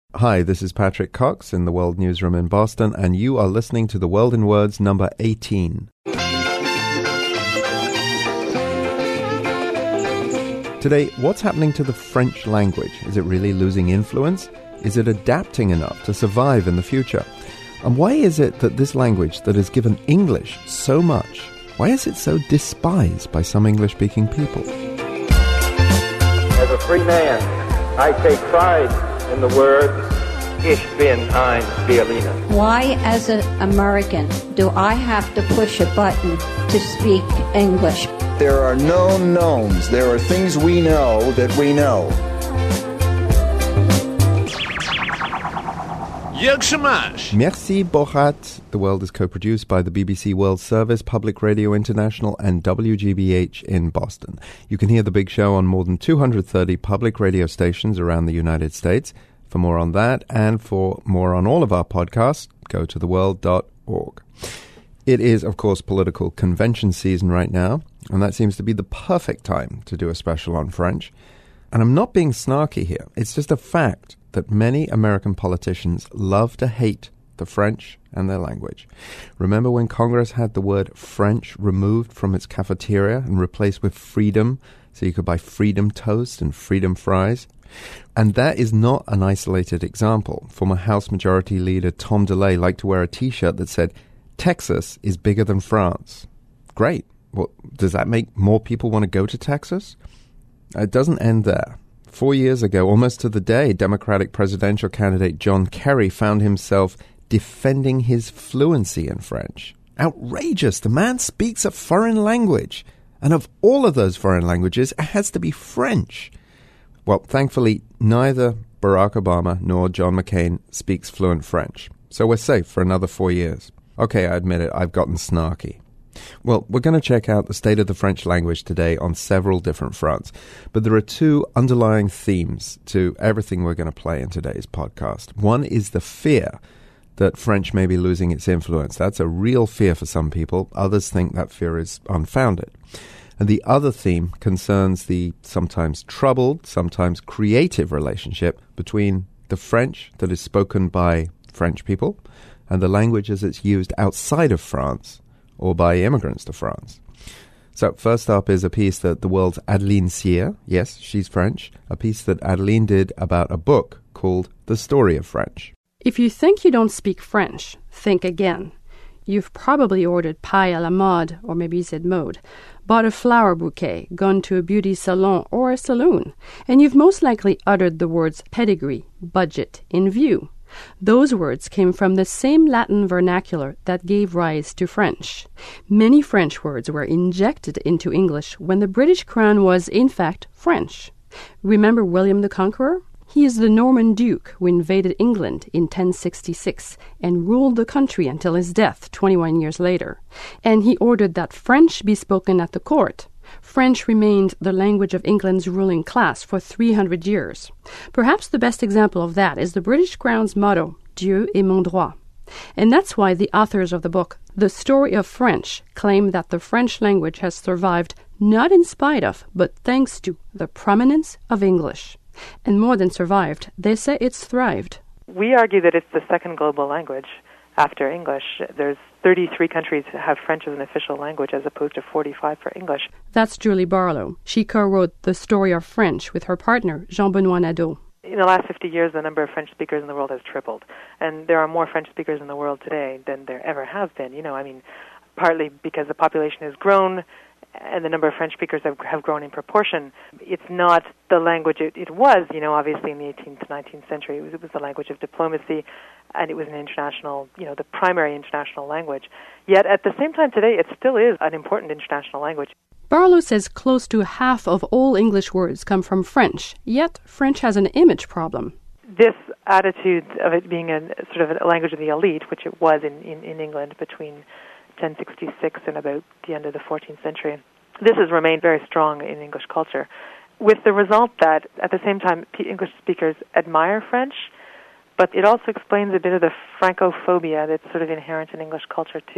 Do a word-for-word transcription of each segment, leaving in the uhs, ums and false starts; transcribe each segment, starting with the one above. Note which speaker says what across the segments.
Speaker 1: Hi, this is Patrick Cox in the World Newsroom in Boston, and you are listening to The World in Words number eighteen. Today, what's happening to the French language? Is it really losing influence? Is it adapting enough to survive in the future? And why is it that this language that has given English so much, why is it so despised by some English-speaking people?
Speaker 2: As a free man, I take pride in the words, Ich bin ein Berliner.
Speaker 3: Why, as an American, do I have to push a button to speak English?
Speaker 4: There are known knowns. There are things we know that we know.
Speaker 1: Merci, Borat. The World is co-produced by the B B C World Service, Public Radio International, and W G B H in Boston. You can hear The Big Show on more than two hundred thirty public radio stations around the United States. For more on that and for more on all of our podcasts, go to the world dot org. It is, of course, political convention season right now, and that seems to be the perfect time to do a special on French. And I'm not being snarky here. It's just a fact that many American politicians love to hate the French and their language. Remember when Congress had the word French removed from its cafeteria and replaced with freedom, so you could buy freedom toast and freedom fries? And that is not an isolated example. Former House Majority Leader Tom DeLay liked to wear a T-shirt that said, Texas is bigger than France. Great. Well, does that make more people want to go to Texas? It doesn't end there. Four years ago, almost to the day, Democratic presidential candidate John Kerry found himself defending his fluency in French. Outrageous! The man speaks a foreign language. And of all of those foreign languages, it has to be French. Well, thankfully, neither Barack Obama nor John McCain speaks fluent French. So we're safe for another four years. Okay, I admit it, I've gotten snarky. Well, we're going to check out the state of the French language today on several different fronts. But there are two underlying themes to everything we're going to play in today's podcast. One is the fear that French may be losing its influence. That's a real fear for some people. Others think that fear is unfounded. And the other theme concerns the sometimes troubled, sometimes creative relationship between the French that is spoken by French people and the language as it's used outside of France or by immigrants to France. So first up is a piece that the world's Adeline Cyr, yes, she's French, a piece that Adeline did about a book called The Story of French.
Speaker 5: If you think you don't speak French, think again. You've probably ordered paille à la mode, or maybe you said mode, bought a flower bouquet, gone to a beauty salon or a saloon, and you've most likely uttered the words pedigree, budget, in view. Those words came from the same Latin vernacular that gave rise to French. Many French words were injected into English when the British crown was, in fact, French. Remember William the Conqueror? He is the Norman Duke who invaded England in ten sixty-six and ruled the country until his death twenty-one years later. And he ordered that French be spoken at the court. French remained the language of England's ruling class for three hundred years. Perhaps the best example of that is the British Crown's motto, Dieu est mon droit. And that's why the authors of the book, The Story of French, claim that the French language has survived not in spite of, but thanks to, the prominence of English. And more than survived, they say it's thrived.
Speaker 6: We argue that it's the second global language after English. There's thirty-three countries that have French as an official language as opposed to forty-five for English.
Speaker 5: That's Julie Barlow. She co-wrote The Story of French with her partner, Jean-Benoît Nadeau.
Speaker 6: In the last fifty years, the number of French speakers in the world has tripled. And there are more French speakers in the world today than there ever have been. You know, I mean, partly because the population has grown and the number of French speakers have, have grown in proportion. It's not the language it, it was, you know, obviously in the eighteenth, nineteenth century. It was, it was the language of diplomacy, and it was an international, you know, the primary international language. Yet at the same time today, it still is an important international language.
Speaker 5: Barlow says close to half of all English words come from French, yet French has an image problem.
Speaker 6: This attitude of it being a sort of a language of the elite, which it was in, in, in England between ten sixty-six and about the end of the fourteenth century, this has remained very strong in English culture, with the result that at the same time English speakers admire French, but it also explains a bit of the Francophobia that's sort of inherent in English culture too.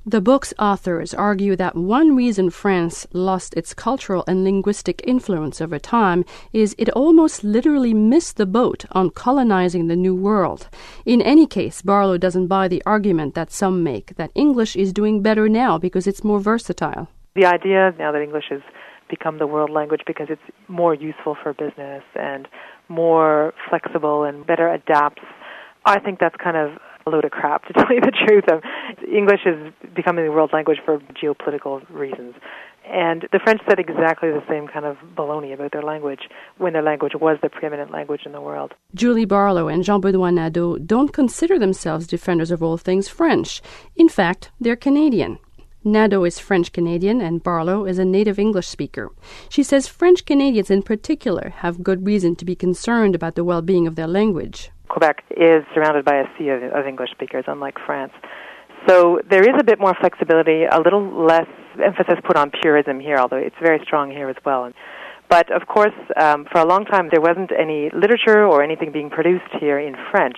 Speaker 5: The book's authors argue that one reason France lost its cultural and linguistic influence over time is it almost literally missed the boat on colonizing the New World. In any case, Barlow doesn't buy the argument that some make, that English is doing better now because it's more versatile.
Speaker 6: The idea now that English has become the world language because it's more useful for business and more flexible and better adapts, I think that's kind of a load of crap, to tell you the truth. Um, English is becoming the world language for geopolitical reasons. And the French said exactly the same kind of baloney about their language when their language was the preeminent language in the world.
Speaker 5: Julie Barlow and Jean-Benoit Nadeau don't consider themselves defenders of all things French. In fact, they're Canadian. Nadeau is French-Canadian and Barlow is a native English speaker. She says French Canadians in particular have good reason to be concerned about the well-being of their language.
Speaker 6: Quebec is surrounded by a sea of, of English speakers, unlike France. So there is a bit more flexibility, a little less emphasis put on purism here, although it's very strong here as well. But, of course, um, for a long time there wasn't any literature or anything being produced here in French.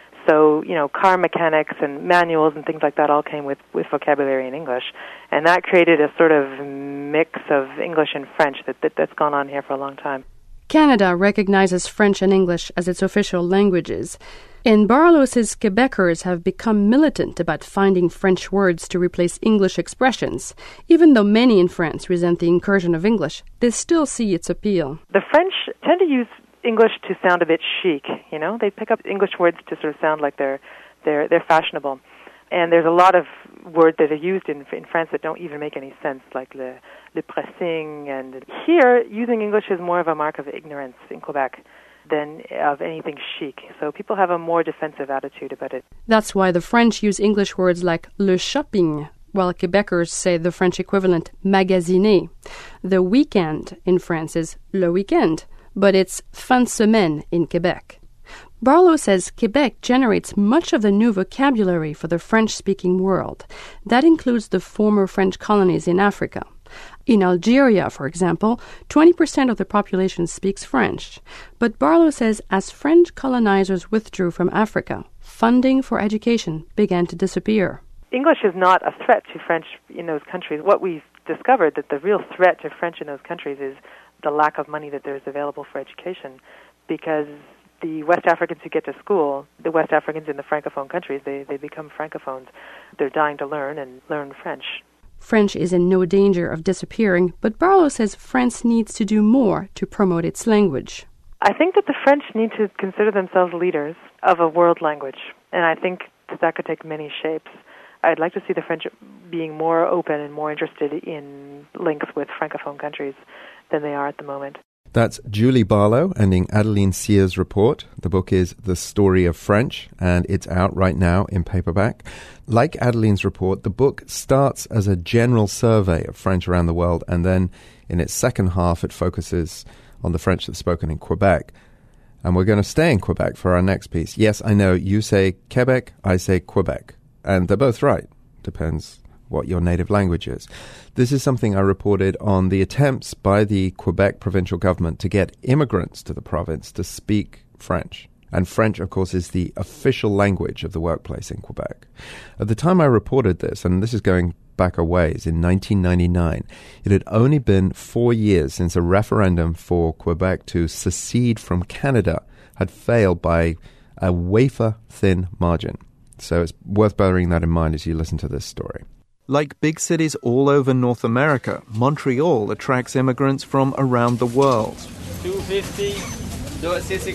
Speaker 6: So, you know, car mechanics and manuals and things like that all came with, with vocabulary in English. And that created a sort of mix of English and French that, that, that's gone on here for a long time.
Speaker 5: Canada recognizes French and English as its official languages. And Barlow says Quebecers have become militant about finding French words to replace English expressions. Even though many in France resent the incursion of English, they still see its appeal.
Speaker 6: The French tend to use English to sound a bit chic, you know. They pick up English words to sort of sound like they're they're they're fashionable. And there's a lot of words that are used in in France that don't even make any sense, like le le pressing. And here, using English is more of a mark of ignorance in Quebec than of anything chic. So people have a more defensive attitude about it.
Speaker 5: That's why the French use English words like le shopping, while Quebecers say the French equivalent magasiner. The weekend in France is le weekend, but it's fin de semaine in Quebec. Barlow says Quebec generates much of the new vocabulary for the French-speaking world. That includes the former French colonies in Africa. In Algeria, for example, twenty percent of the population speaks French. But Barlow says as French colonizers withdrew from Africa, funding for education began to disappear.
Speaker 6: English is not a threat to French in those countries. What we've discovered that the real threat to French in those countries is the lack of money that there's available for education, because the West Africans who get to school, the West Africans in the Francophone countries, they, they become Francophones. They're dying to learn and learn French.
Speaker 5: French is in no danger of disappearing, but Barlow says France needs to do more to promote its language.
Speaker 6: I think that the French need to consider themselves leaders of a world language, and I think that that could take many shapes. I'd like to see the French being more open and more interested in links with Francophone countries than they are at the moment.
Speaker 1: That's Julie Barlow ending Adeline Sears' report. The book is The Story of French, and it's out right now in paperback. Like Adeline's report, the book starts as a general survey of French around the world, and then in its second half it focuses on the French that's spoken in Quebec. And we're going to stay in Quebec for our next piece. Yes, I know, you say Quebec, I say Quebec. And they're both right. Depends what your native language is. This is something I reported on the attempts by the Quebec provincial government to get immigrants to the province to speak French. And French, of course, is the official language of the workplace in Quebec. At the time I reported this, and this is going back a ways, in nineteen ninety-nine, it had only been four years since a referendum for Quebec to secede from Canada had failed by a wafer-thin margin. So it's worth bearing that in mind as you listen to this story.
Speaker 7: Like big cities all over North America, Montreal attracts immigrants from around the world.
Speaker 8: two fifty, two fifty,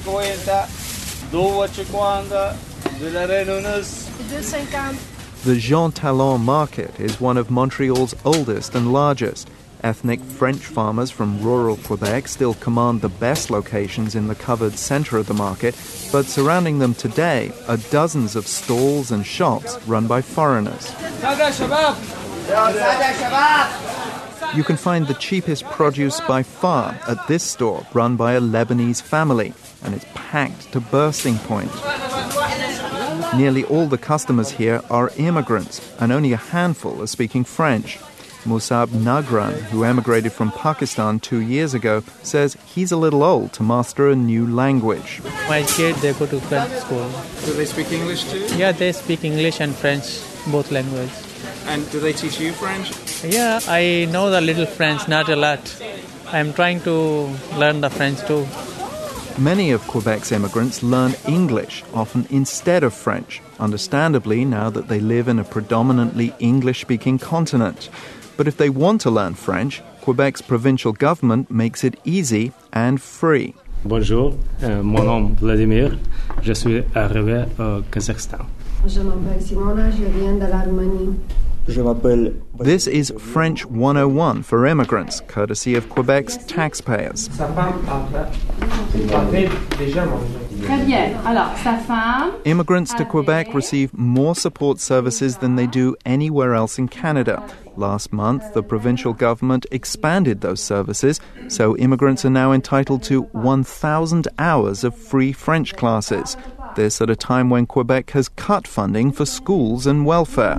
Speaker 7: The Jean Talon Market is one of Montreal's oldest and largest. Ethnic French farmers from rural Quebec still command the best locations in the covered center of the market, but surrounding them today are dozens of stalls and shops run by foreigners. You can find the cheapest produce by far at this store run by a Lebanese family, and it's packed to bursting point. Nearly all the customers here are immigrants, and only a handful are speaking French. Musab Nagran, who emigrated from Pakistan two years ago, says he's a little old to master a new language.
Speaker 9: My kids, they go to French school.
Speaker 10: Do they speak English too?
Speaker 9: Yeah, they speak English and French, both languages.
Speaker 7: And do they teach you French?
Speaker 9: Yeah, I know the little French, not a lot. I'm trying to learn the French too.
Speaker 7: Many of Quebec's immigrants learn English, often instead of French, understandably now that they live in a predominantly English-speaking continent. But if they want to learn French, Quebec's provincial government makes it easy and free.
Speaker 10: Bonjour, euh, mon nom est Vladimir. Je suis arrivé au Kazakhstan.
Speaker 11: Je m'appelle Simona, je viens de l'Arménie.
Speaker 7: This is French one oh one for immigrants, courtesy of Quebec's taxpayers. Immigrants to Quebec receive more support services than they do anywhere else in Canada. Last month, the provincial government expanded those services, so immigrants are now entitled to one thousand hours of free French classes. This at a time when Quebec has cut funding for schools and welfare.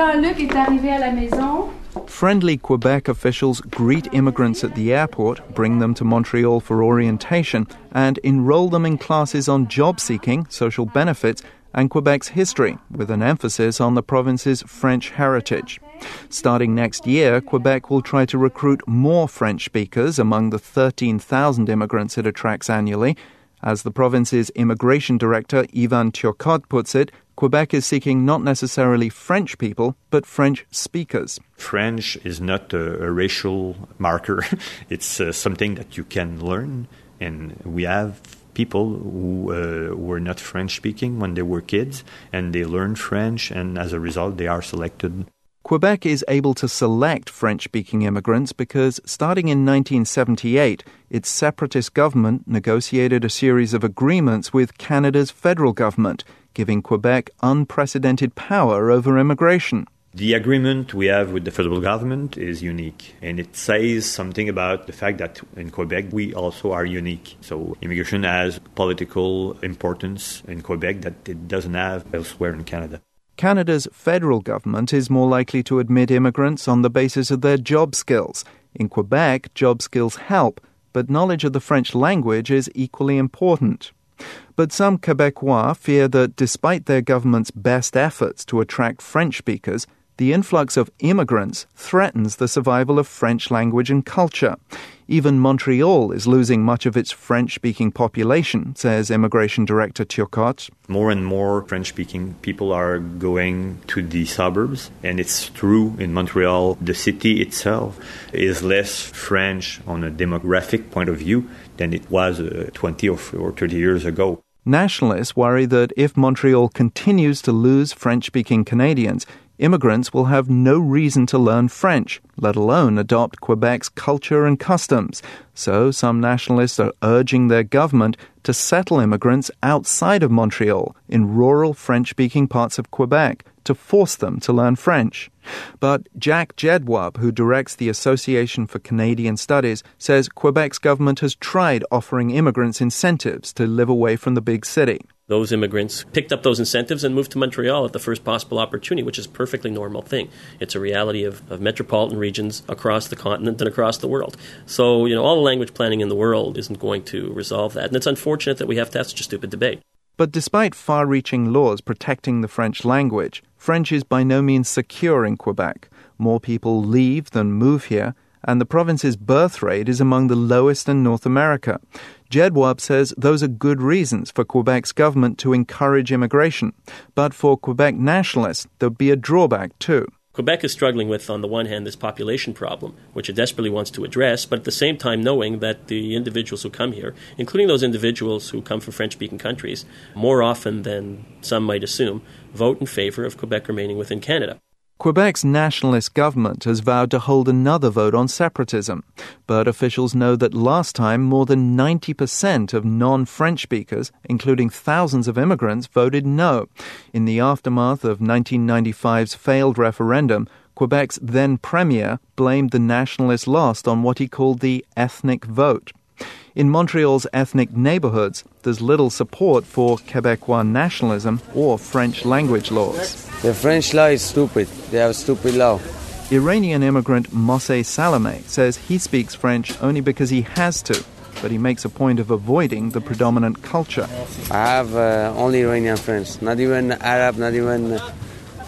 Speaker 7: Friendly Quebec officials greet immigrants at the airport, bring them to Montreal for orientation, and enroll them in classes on job seeking, social benefits, and Quebec's history, with an emphasis on the province's French heritage. Starting next year, Quebec will try to recruit more French speakers among the thirteen thousand immigrants it attracts annually. As the province's immigration director, Ivan Turcotte, puts it, Quebec is seeking not necessarily French people, but French speakers.
Speaker 12: French is not a, a racial marker. It's uh, something that you can learn, and we have people who uh, were not French-speaking when they were kids, and they learn French, and as a result, they are selected.
Speaker 7: Quebec is able to select French-speaking immigrants because, starting in nineteen seventy-eight, its separatist government negotiated a series of agreements with Canada's federal government, giving Quebec unprecedented power over immigration.
Speaker 12: The agreement we have with the federal government is unique, and it says something about the fact that in Quebec we also are unique. So immigration has political importance in Quebec that it doesn't have elsewhere in Canada.
Speaker 7: Canada's federal government is more likely to admit immigrants on the basis of their job skills. In Quebec, job skills help, but knowledge of the French language is equally important. But some Quebecois fear that despite their government's best efforts to attract French speakers, the influx of immigrants threatens the survival of French language and culture. Even Montreal is losing much of its French-speaking population, says Immigration Director Turcotte.
Speaker 12: More and more French-speaking people are going to the suburbs, and it's true in Montreal. The city itself is less French on a demographic point of view than it was uh, twenty or thirty years ago.
Speaker 7: Nationalists worry that if Montreal continues to lose French-speaking Canadians, immigrants will have no reason to learn French, let alone adopt Quebec's culture and customs. So some nationalists are urging their government to settle immigrants outside of Montreal, in rural French-speaking parts of Quebec, to force them to learn French. But Jack Jedwab, who directs the Association for Canadian Studies, says Quebec's government has tried offering immigrants incentives to live away from the big city.
Speaker 13: Those immigrants picked up those incentives and moved to Montreal at the first possible opportunity, which is a perfectly normal thing. It's a reality of, of metropolitan regions across the continent and across the world. So, you know, all the language planning in the world isn't going to resolve that. And it's unfortunate that we have to have such a stupid debate.
Speaker 7: But despite far-reaching laws protecting the French language, French is by no means secure in Quebec. More people leave than move here, and the province's birth rate is among the lowest in North America. Jedwab says those are good reasons for Quebec's government to encourage immigration. But for Quebec nationalists, there'd be a drawback too.
Speaker 13: Quebec is struggling with, on the one hand, this population problem, which it desperately wants to address, but at the same time knowing that the individuals who come here, including those individuals who come from French-speaking countries, more often than some might assume, vote in favor of Quebec remaining within Canada.
Speaker 7: Quebec's nationalist government has vowed to hold another vote on separatism, but officials know that last time more than ninety percent of non-French speakers, including thousands of immigrants, voted no. In the aftermath of nineteen ninety-five's failed referendum, Quebec's then premier blamed the nationalist loss on what he called the ethnic vote. In Montreal's ethnic neighborhoods, there's little support for Quebecois nationalism or French language laws.
Speaker 14: The French law is stupid. They have a stupid law.
Speaker 7: Iranian immigrant Mosseh Salameh says he speaks French only because he has to, but he makes a point of avoiding the predominant culture.
Speaker 14: I have uh, only Iranian friends, not even Arab, not even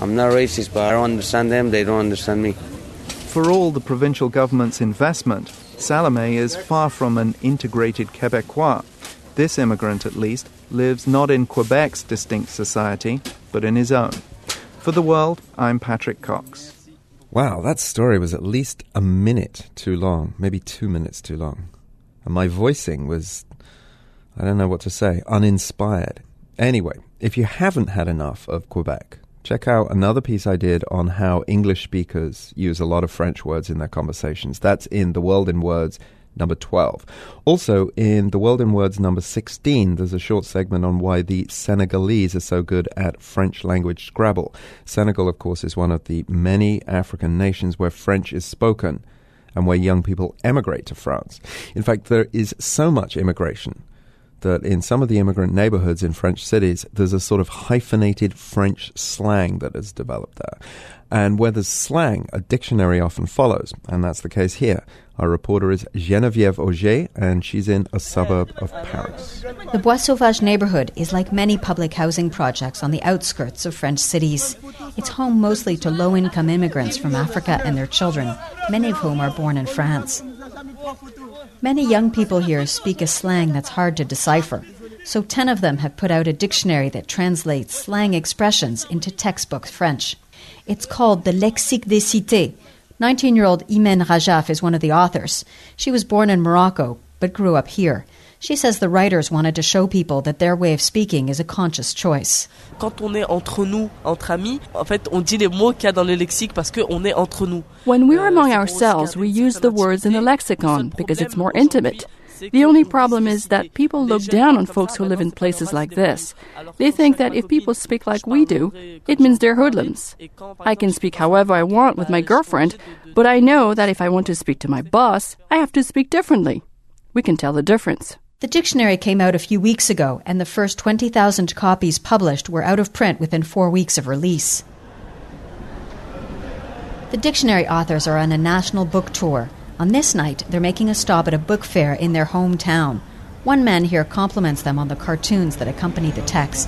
Speaker 14: I'm not racist, but I don't understand them, they don't understand me.
Speaker 7: For all the provincial government's investment, Salome is far from an integrated Quebecois. This immigrant, at least, lives not in Quebec's distinct society, but in his own. For The World, I'm Patrick Cox.
Speaker 1: Wow, that story was at least a minute too long, maybe two minutes too long. And my voicing was, I don't know what to say, uninspired. Anyway, if you haven't had enough of Quebec, check out another piece I did on how English speakers use a lot of French words in their conversations. That's in The World in Words number twelve. Also, in The World in Words number sixteen, there's a short segment on why the Senegalese are so good at French language Scrabble. Senegal, of course, is one of the many African nations where French is spoken and where young people emigrate to France. In fact, there is so much immigration that in some of the immigrant neighborhoods in French cities, there's a sort of hyphenated French slang that has developed there. And where there's slang, a dictionary often follows, and that's the case here. Our reporter is Geneviève Auger, and she's in a suburb of Paris.
Speaker 15: The Bois Sauvage neighborhood is like many public housing projects on the outskirts of French cities. It's home mostly to low-income immigrants from Africa and their children, many of whom are born in France. Many young people here speak a slang that's hard to decipher, so ten of them have put out a dictionary that translates slang expressions into textbook French. It's called the Lexique des Cités. nineteen-year-old Imen Rajaf is one of the authors. She was born in Morocco, but grew up here. She says the writers wanted to show people that their way of speaking is a conscious choice.
Speaker 16: Quand on est entre nous, entre amis, en fait, on dit les mots qu'il y a dans le lexique parce qu'on est entre nous.
Speaker 5: When we're among ourselves, we use the words in the lexicon because it's more intimate. The only problem is that people look down on folks who live in places like this. They think that if people speak like we do, it means they're hoodlums. I can speak however I want with my girlfriend, but I know that if I want to speak to my boss, I have to speak differently. We can tell the difference.
Speaker 15: The dictionary came out a few weeks ago, and the first twenty thousand copies published were out of print within four weeks of release. The dictionary authors are on a national book tour. On this night, they're making a stop at a book fair in their hometown. One man here compliments them on the cartoons that accompany the text.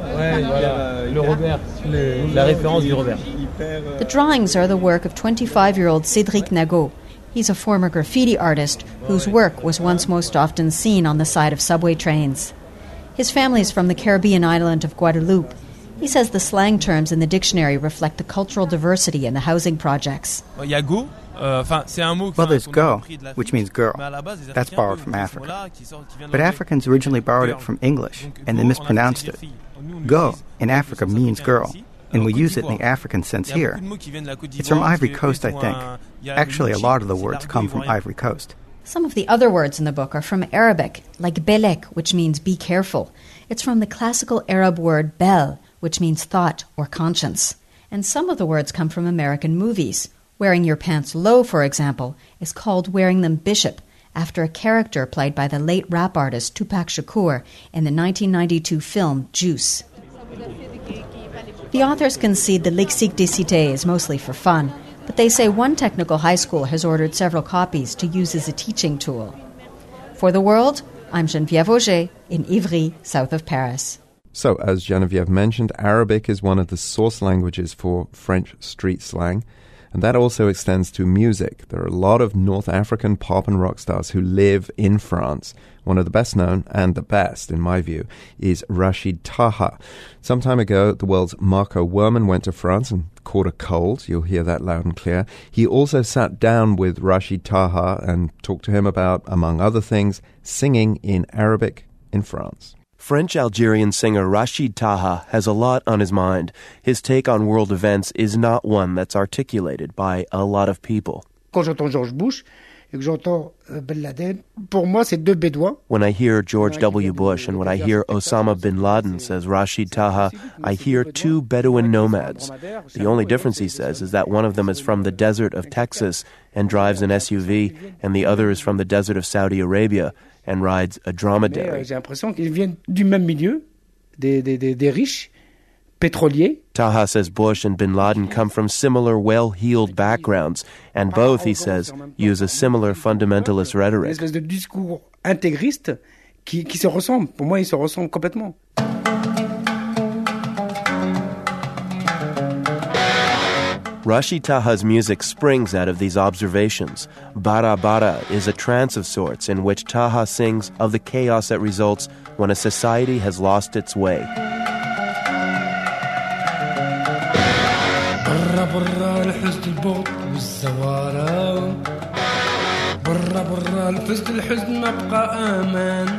Speaker 15: The drawings are the work of twenty-five-year-old Cédric Nagot. He's a former graffiti artist whose work was once most often seen on the side of subway trains. His family is from the Caribbean island of Guadeloupe. He says the slang terms in the dictionary reflect the cultural diversity in the housing projects.
Speaker 17: Well, there's go, which means girl. That's borrowed from Africa. But Africans originally borrowed it from English, and they mispronounced it. Go in Africa means girl, and we use it in the African sense here. It's from Ivory Coast, I think. Actually, a lot of the words come from Ivory Coast.
Speaker 15: Some of the other words in the book are from Arabic, like belek, which means be careful. It's from the classical Arab word bel, which means thought or conscience. And some of the words come from American movies. Wearing your pants low, for example, is called wearing them bishop, after a character played by the late rap artist Tupac Shakur in the nineteen ninety-two film Juice. The authors concede the Lexique des Cités is mostly for fun, but they say one technical high school has ordered several copies to use as a teaching tool. For The World, I'm Geneviève Auger in Ivry, south of Paris.
Speaker 1: So, as Geneviève mentioned, Arabic is one of the source languages for French street slang, and that also extends to music. There are a lot of North African pop and rock stars who live in France. One of the best known, and the best, in my view, is Rachid Taha. Some time ago, the world's Marco Werman went to France and caught a cold. You'll hear that loud and clear. He also sat down with Rachid Taha and talked to him about, among other things, singing in Arabic in France.
Speaker 18: French-Algerian singer Rachid Taha has a lot on his mind. His take on world events is not one that's articulated by a lot of people. When I hear George W. Bush and when I hear Osama bin Laden, says Rachid Taha, I hear two Bedouin nomads. The only difference, he says, is that one of them is from the desert of Texas and drives an S U V, and the other is from the desert of Saudi Arabia and rides a dromedary. Taha says Bush and bin Laden come from similar well-heeled backgrounds, and both, he says, use a similar fundamentalist rhetoric. Rashid Taha's music springs out of these observations. Bara Bara is a trance of sorts in which Taha sings of the chaos that results when a society has lost its way.
Speaker 19: برا برا الحزن البغض والزوارة برا برا الفزد الحزن ما بقى امان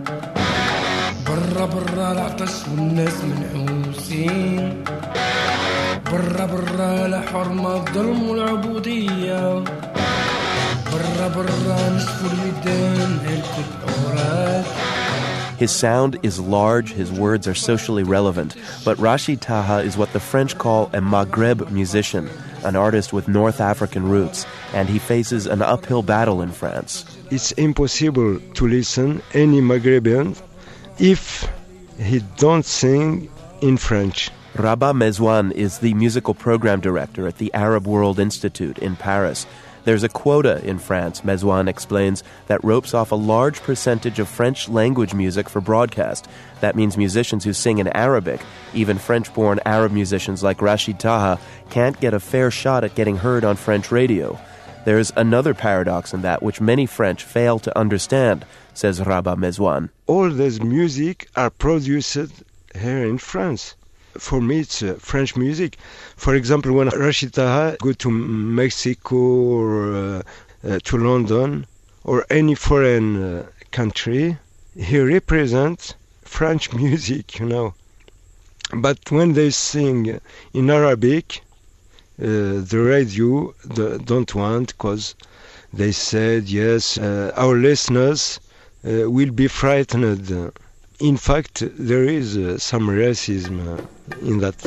Speaker 19: برا برا العطش والناس منحوسين برا برا لحرمة الظلم والعبودية برا برا نشفوا الميدان هلكت عورات.
Speaker 18: His sound is large, his words are socially relevant, but Rashid Taha is what the French call a Maghreb musician, an artist with North African roots, and he faces an uphill battle in France.
Speaker 20: It's impossible to listen any Maghrebian if he don't sing in French.
Speaker 18: Rabah Mezwan is the musical program director at the Arab World Institute in Paris. There's a quota in France, Mezwan explains, that ropes off a large percentage of French-language music for broadcast. That means musicians who sing in Arabic, even French-born Arab musicians like Rashid Taha, can't get a fair shot at getting heard on French radio. There's another paradox in that which many French fail to understand, says Rabah Mezwan.
Speaker 20: All this music are produced here in France. For me, it's uh, French music. For example, when Rashid Taha go to Mexico or uh, uh, to London or any foreign uh, country, he represents French music, you know. But when they sing in Arabic, uh, the radio the, don't want, because they said, yes, uh, our listeners uh, will be frightened. In fact, there is uh, some racism uh, in that.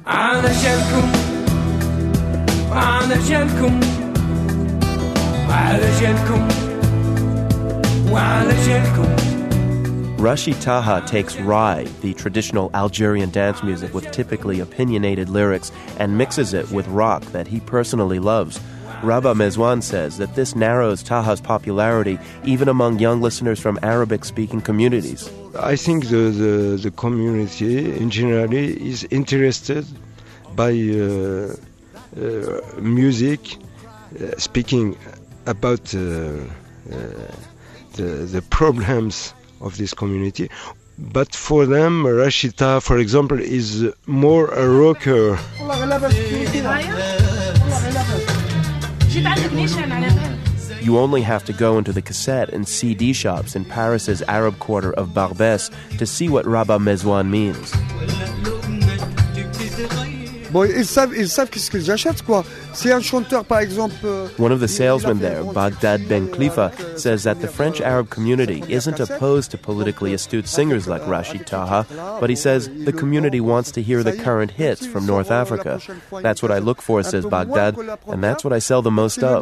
Speaker 18: Rashid Taha takes Rai, the traditional Algerian dance music with typically opinionated lyrics, and mixes it with rock that he personally loves. Rabah Mezwan says that this narrows Taha's popularity even among young listeners from Arabic-speaking communities.
Speaker 20: I think the, the, the community in general is interested by uh, uh, music, uh, speaking about uh, uh, the, the problems of this community. But for them, Rashid Taha, for example, is more a rocker.
Speaker 18: You only have to go into the cassette and C D shops in Paris's Arab quarter of Barbès to see what Rabah Mezwan means.
Speaker 21: Bon, ils savent, ils savent qu'est-ce qu'ils achètent, quoi. Si un chanteur, par exemple...
Speaker 18: One of the salesmen there, Baghdad Ben Khalifa, says that the French Arab community isn't opposed to politically astute singers like Rashid Taha, but he says the community wants to hear the current hits from North Africa. That's what I look for, says Baghdad, and that's what I sell the most of.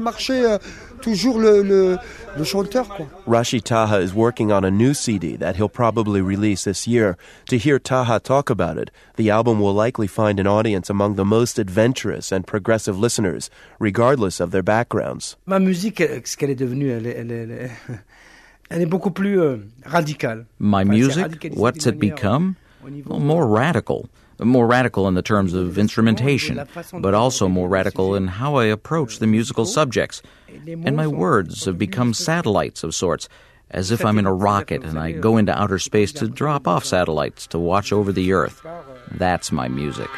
Speaker 18: Rashid Taha is working on a new C D that he'll probably release this year. To hear Taha talk about it, the album will likely find an audience among the most adventurous and progressive listeners, regardless of their backgrounds.
Speaker 21: Ma musique, ce qu'elle est devenue, elle est, elle est, elle est beaucoup plus euh, radicale.
Speaker 22: My music, what's it become? Well, more radical. More radical in the terms of instrumentation, but also more radical in how I approach the musical subjects. And my words have become satellites of sorts, as if I'm in a rocket and I go into outer space to drop off satellites to watch over the Earth. That's my music.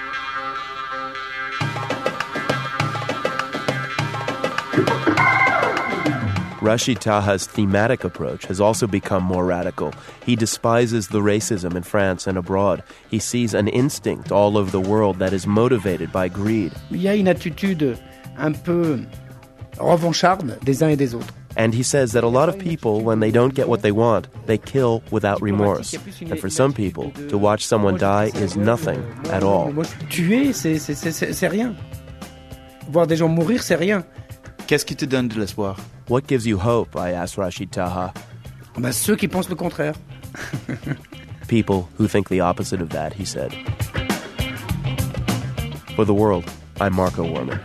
Speaker 18: Rashid Taha's thematic approach has also become more radical. He despises the racism in France and abroad. He sees an instinct all over the world that is motivated by greed.
Speaker 21: Il y a une attitude un peu revancharde des uns et des autres.
Speaker 18: And he says that a lot of people, when they don't get what they want, they kill without remorse. And for some people, to watch someone die is nothing at all.
Speaker 21: Tuer, c'est, c'est, c'est, c'est rien. Voir des gens mourir, c'est rien.
Speaker 23: Qu'est-ce qui te donne de l'espoir?
Speaker 18: What gives you hope? I asked Rashid Taha.
Speaker 21: Ben, ceux qui pensent le contraire.
Speaker 18: People who think the opposite of that, he said. For The World, I'm Marco Werman.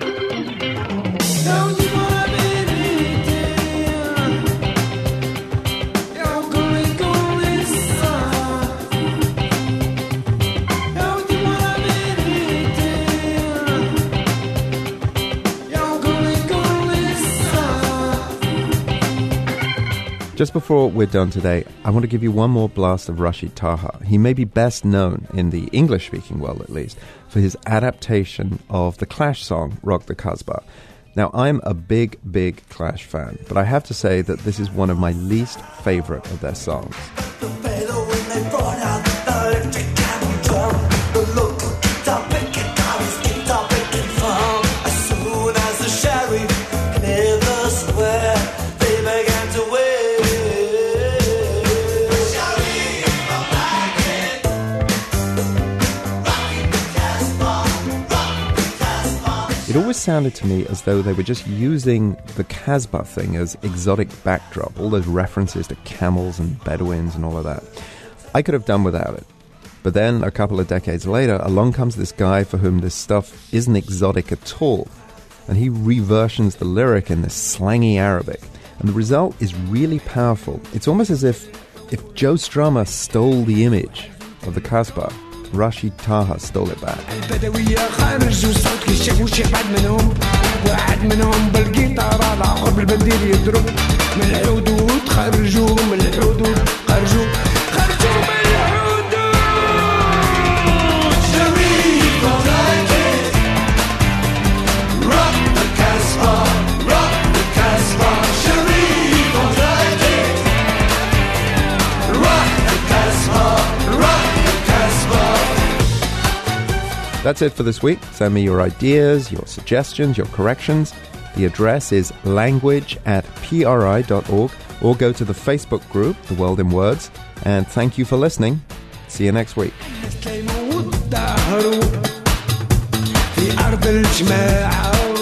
Speaker 1: Just before we're done today, I want to give you one more blast of Rashid Taha. He may be best known, in the English-speaking world at least, for his adaptation of the Clash song, Rock the Casbah. Now, I'm a big, big Clash fan, but I have to say that this is one of my least favorite of their songs. It always sounded to me as though they were just using the Casbah thing as exotic backdrop, all those references to camels and Bedouins and all of that. I could have done without it. But then, a couple of decades later, along comes this guy for whom this stuff isn't exotic at all, and he reversions the lyric in this slangy Arabic. And the result is really powerful. It's almost as if, if Joe Strummer stole the image of the Casbah, Rashid Taha stole it back.
Speaker 19: البدوية خارج وصوت كي شافوا شي حد منهم واحد منهم بالقيطار على قرب البندير يضرب من الحدود خرجوا من الحدود خرجوا خرجوا من الحدود شريف وناجي rock the Casbah rock the Casbah شريف وناجي rock the Casbah rock
Speaker 1: That's it for this week. Send me your ideas, your suggestions, your corrections. The address is language at p r i dot org, or go to the Facebook group, The World in Words. And thank you for listening. See you next week.